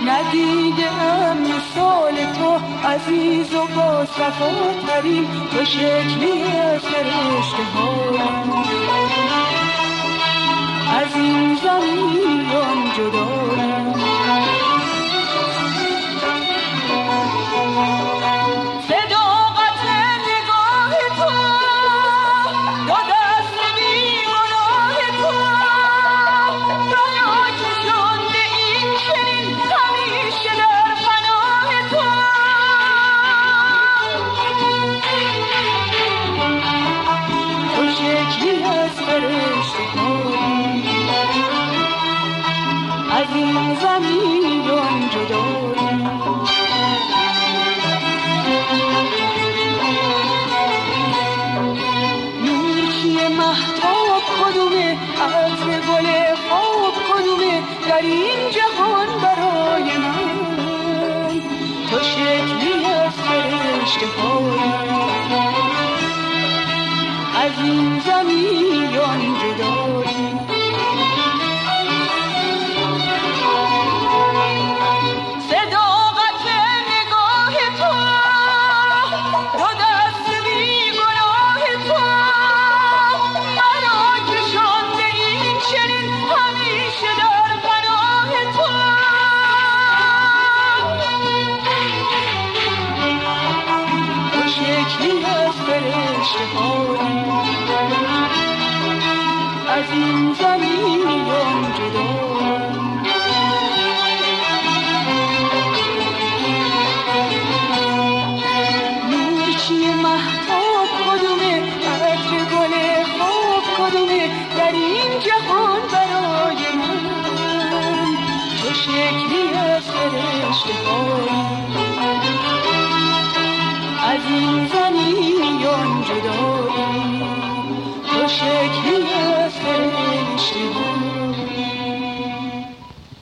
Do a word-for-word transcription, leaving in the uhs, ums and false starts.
ندیدم مثال تو عزیز و با صفاترین، تو شکلی از فرشته هایم، از این زمین جدایم. از این زمین جدایی نور چیه مهتاب کدومه، عطر گل خواب کدومه در این جهان برای من، تو شکلی از فرشته هایم، از این زمین جدایی. از این زمین جدا